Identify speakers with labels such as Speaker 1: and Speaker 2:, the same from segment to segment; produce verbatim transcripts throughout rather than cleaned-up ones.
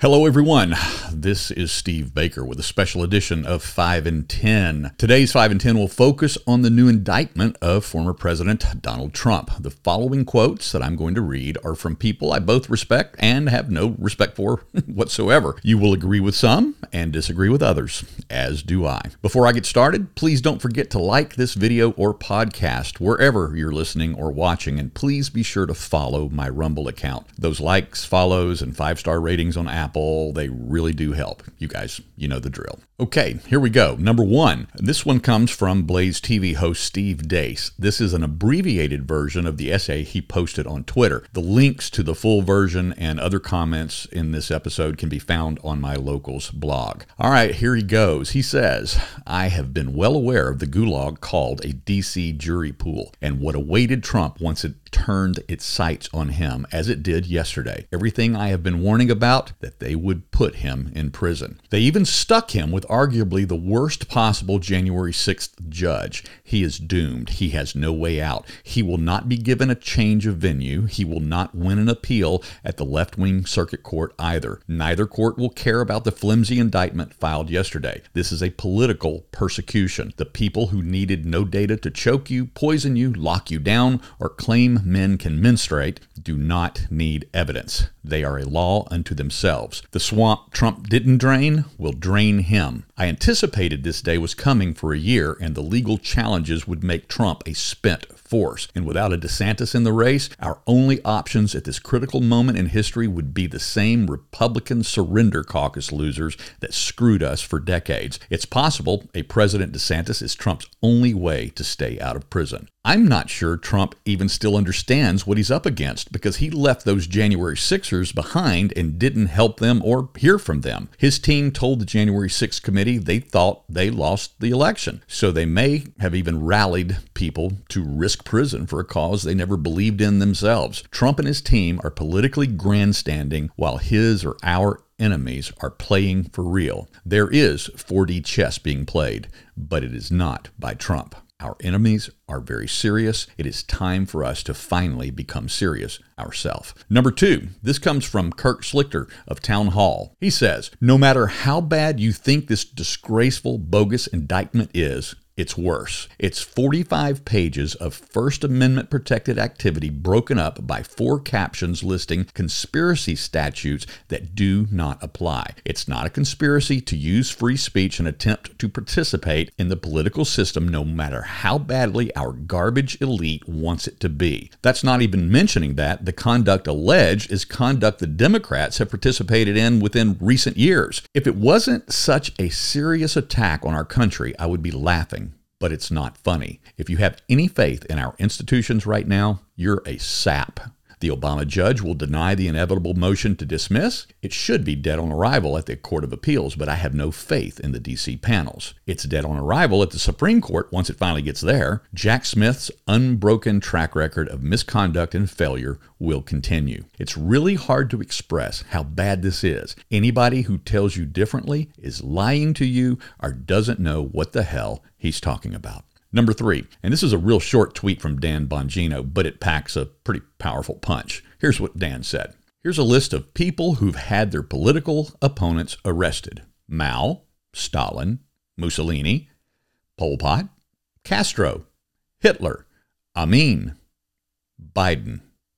Speaker 1: Hello everyone, this is Steve Baker with a special edition of five and ten. Today's five and ten will focus on the new indictment of former President Donald Trump. The following quotes that I'm going to read are from people I both respect and have no respect for whatsoever. You will agree with some and disagree with others, as do I. Before I get started, please don't forget to like this video or podcast wherever you're listening or watching, and please be sure to follow my Rumble account. Those likes, follows, and five-star ratings on Apple, they really do help. You guys, you know the drill. Okay, here we go. Number one. This one comes from Blaze T V host Steve Deace. This is an abbreviated version of the essay he posted on Twitter. The links to the full version and other comments in this episode can be found on my Locals blog. All right, here he goes. He says, I have been well aware of the gulag called a D C jury pool and what awaited Trump once it turned its sights on him, as it did yesterday. Everything I have been warning about, that they would put him in prison. They even stuck him with arguably the worst possible January sixth judge. He is doomed. He has no way out. He will not be given a change of venue. He will not win an appeal at the left-wing circuit court either. Neither court will care about the flimsy indictment filed yesterday. This is a political persecution. The people who needed no data to choke you, poison you, lock you down, or claim men can menstruate do not need evidence. They are a law unto themselves. The swamp Trump didn't drain will drain him. I anticipated this day was coming for a year, and the legal challenges would make Trump a spent force. And without a DeSantis in the race, our only options at this critical moment in history would be the same Republican surrender caucus losers that screwed us for decades. It's possible a President DeSantis is Trump's only way to stay out of prison. I'm not sure Trump even still understands what he's up against, because he left those January sixers behind and didn't help them or hear from them. His team told the January sixth committee they thought they lost the election, so they may have even rallied people to risk prison for a cause they never believed in themselves. Trump and his team are politically grandstanding while his or our enemies are playing for real. There is four D chess being played, but it is not by Trump. Our enemies are very serious. It is time for us to finally become serious ourselves. Number two, this comes from Kirk Schlichter of Town Hall. He says, no matter how bad you think this disgraceful, bogus indictment is, it's worse. It's forty-five pages of First Amendment protected activity broken up by four captions listing conspiracy statutes that do not apply. It's not a conspiracy to use free speech and attempt to participate in the political system, no matter how badly our garbage elite wants it to be. That's not even mentioning that the conduct alleged is conduct the Democrats have participated in within recent years. If it wasn't such a serious attack on our country, I would be laughing. But it's not funny. If you have any faith in our institutions right now, you're a sap. The Obama judge will deny the inevitable motion to dismiss. It should be dead on arrival at the Court of Appeals, but I have no faith in the D C panels. It's dead on arrival at the Supreme Court once it finally gets there. Jack Smith's unbroken track record of misconduct and failure will continue. It's really hard to express how bad this is. Anybody who tells you differently is lying to you or doesn't know what the hell he's talking about. Number three, and this is a real short tweet from Dan Bongino, but it packs a pretty powerful punch. Here's what Dan said. Here's a list of people who've had their political opponents arrested. Mao, Stalin, Mussolini, Pol Pot, Castro, Hitler, Amin, Biden.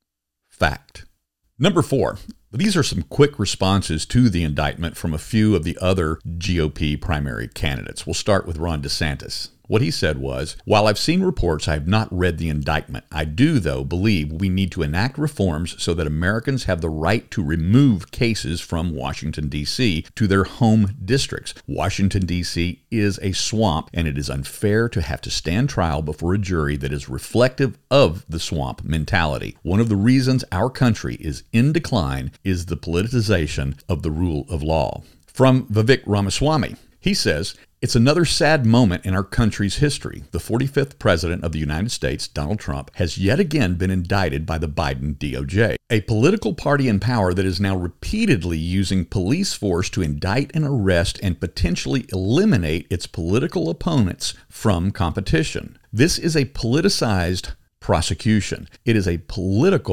Speaker 1: Fact. Number four. These are some quick responses to the indictment from a few of the other G O P primary candidates. We'll start with Ron DeSantis. What he said was, while I've seen reports, I have not read the indictment. I do, though, believe we need to enact reforms so that Americans have the right to remove cases from Washington, D C to their home districts. Washington, D C is a swamp, and it is unfair to have to stand trial before a jury that is reflective of the swamp mentality. One of the reasons our country is in decline is the politicization of the rule of law. From Vivek Ramaswamy, he says, it's another sad moment in our country's history. The forty-fifth president of the United States, Donald Trump, has yet again been indicted by the Biden D O J, a political party in power that is now repeatedly using police force to indict and arrest and potentially eliminate its political opponents from competition. This is a politicized prosecution. It is a political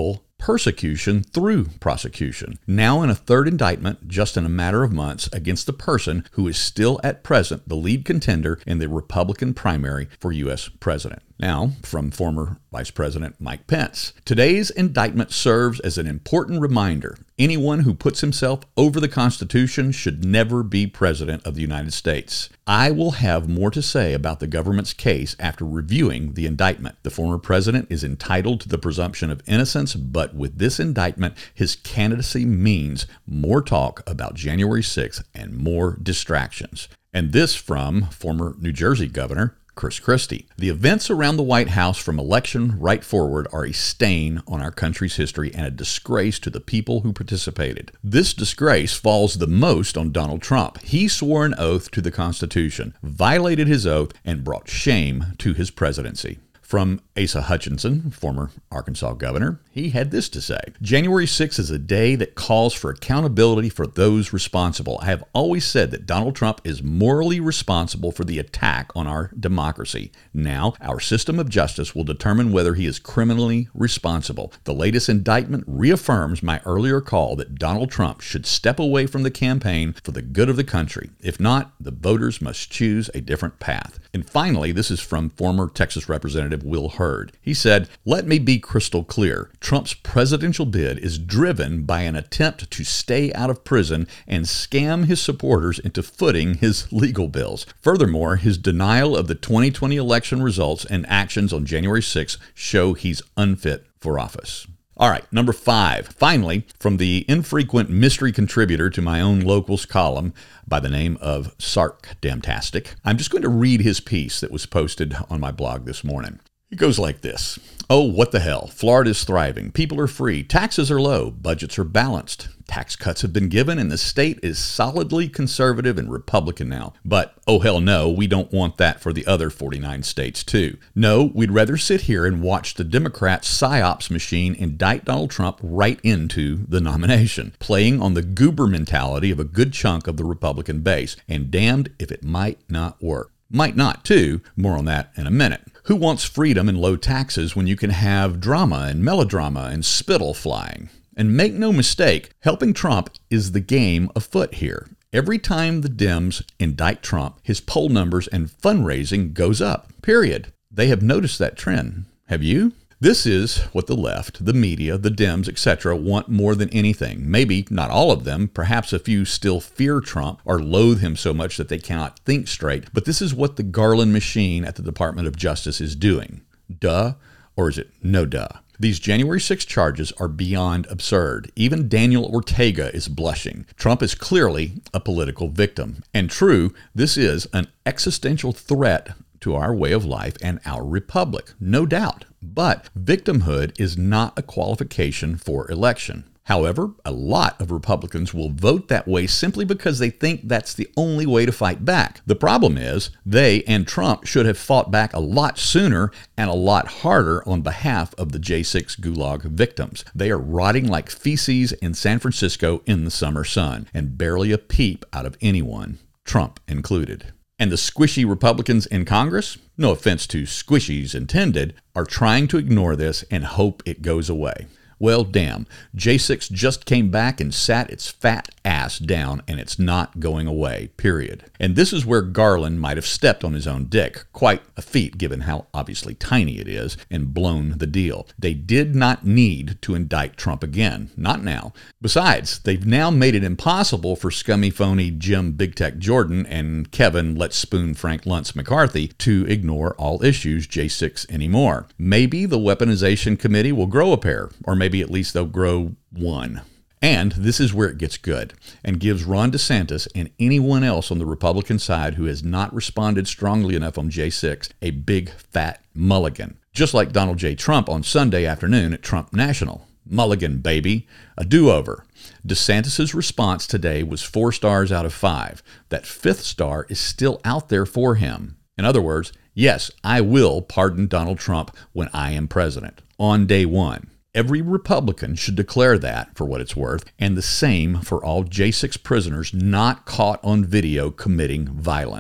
Speaker 1: persecution through prosecution. Now in a third indictment, just in a matter of months, against the person who is still at present the lead contender in the Republican primary for U S president. Now, from former Vice President Mike Pence. Today's indictment serves as an important reminder. Anyone who puts himself over the Constitution should never be president of the United States. I will have more to say about the government's case after reviewing the indictment. The former president is entitled to the presumption of innocence, but with this indictment, his candidacy means more talk about January sixth and more distractions. And this from former New Jersey Governor Chris Christie. The events around the White House from election right forward are a stain on our country's history and a disgrace to the people who participated. This disgrace falls the most on Donald Trump. He swore an oath to the Constitution, violated his oath, and brought shame to his presidency. From Asa Hutchinson, former Arkansas governor, he had this to say. January sixth is a day that calls for accountability for those responsible. I have always said that Donald Trump is morally responsible for the attack on our democracy. Now, our system of justice will determine whether he is criminally responsible. The latest indictment reaffirms my earlier call that Donald Trump should step away from the campaign for the good of the country. If not, the voters must choose a different path. And finally, this is from former Texas Representative Will Hurd. He said, "Let me be crystal clear. Trump's presidential bid is driven by an attempt to stay out of prison and scam his supporters into footing his legal bills. Furthermore, his denial of the twenty twenty election results and actions on January sixth show he's unfit for office." All right, number five. Finally, from the infrequent mystery contributor to my own locals column by the name of Sarcdamtastic, I'm just going to read his piece that was posted on my blog this morning. It goes like this. Oh, what the hell. Florida's thriving. People are free. Taxes are low. Budgets are balanced. Tax cuts have been given, and the state is solidly conservative and Republican now. But, oh hell no, we don't want that for the other forty-nine states too. No, we'd rather sit here and watch the Democrat psyops machine indict Donald Trump right into the nomination, playing on the goober mentality of a good chunk of the Republican base, and damned if it might not work. Might not too. More on that in a minute. Who wants freedom and low taxes when you can have drama and melodrama and spittle flying? And make no mistake, helping Trump is the game afoot here. Every time the Dems indict Trump, his poll numbers and fundraising goes up, period. They have noticed that trend. Have you? This is what the left, the media, the Dems, et cetera want more than anything. Maybe not all of them. Perhaps a few still fear Trump or loathe him so much that they cannot think straight. But this is what the Garland machine at the Department of Justice is doing. Duh, or is it no duh? These January sixth charges are beyond absurd. Even Daniel Ortega is blushing. Trump is clearly a political victim. And true, this is an existential threat to our way of life and our republic, no doubt. But victimhood is not a qualification for election. However, a lot of Republicans will vote that way simply because they think that's the only way to fight back. The problem is they and Trump should have fought back a lot sooner and a lot harder on behalf of the J six Gulag victims. They are rotting like feces in San Francisco in the summer sun, and barely a peep out of anyone, Trump included. And the squishy Republicans in Congress, no offense to squishies intended, are trying to ignore this and hope it goes away. Well, damn, J six just came back and sat its fat ass down, and it's not going away, period. And this is where Garland might have stepped on his own dick, quite a feat given how obviously tiny it is, and blown the deal. They did not need to indict Trump again, not now. Besides, they've now made it impossible for scummy phony Jim Big Tech Jordan and Kevin Let's Spoon Frank Luntz McCarthy to ignore all issues J six anymore. Maybe the Weaponization Committee will grow a pair, or maybe at least they'll grow one. And this is where it gets good and gives Ron DeSantis and anyone else on the Republican side who has not responded strongly enough on J six a big fat mulligan. Just like Donald J. Trump on Sunday afternoon at Trump National. Mulligan, baby. A do-over. DeSantis' response today was four stars out of five. That fifth star is still out there for him. In other words, yes, I will pardon Donald Trump when I am president on day one. Every Republican should declare that, for what it's worth, and the same for all J six prisoners not caught on video committing violence.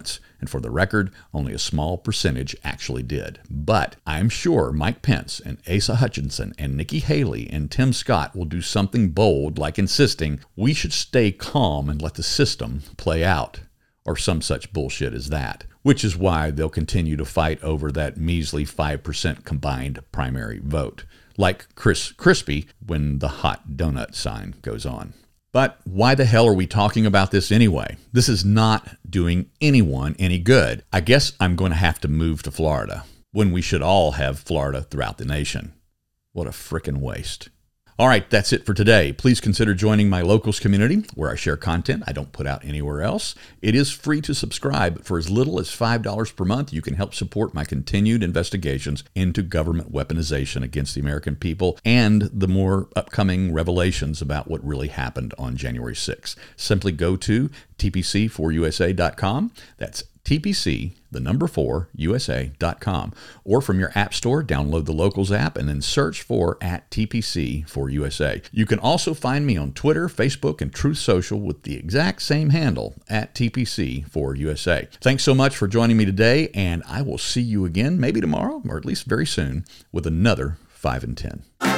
Speaker 1: And for the record, only a small percentage actually did. But I'm sure Mike Pence and Asa Hutchinson and Nikki Haley and Tim Scott will do something bold, like insisting we should stay calm and let the system play out, or some such bullshit as that, which is why they'll continue to fight over that measly five percent combined primary vote, like Chris Crispy when the hot donut sign goes on. But why the hell are we talking about this anyway? This is not doing anyone any good. I guess I'm going to have to move to Florida, when we should all have Florida throughout the nation. What a frickin' waste. All right, that's it for today. Please consider joining my Locals community, where I share content I don't put out anywhere else. It is free to subscribe. For as little as five dollars per month, you can help support my continued investigations into government weaponization against the American people and the more upcoming revelations about what really happened on January sixth. Simply go to T P C four U S A dot com. That's T P C, the number four, U S A dot com. Or from your app store, download the Locals app and then search for at T P C four U S A. You can also find me on Twitter, Facebook, and Truth Social with the exact same handle, at T P C four U S A. Thanks so much for joining me today, and I will see you again, maybe tomorrow, or at least very soon, with another five and ten.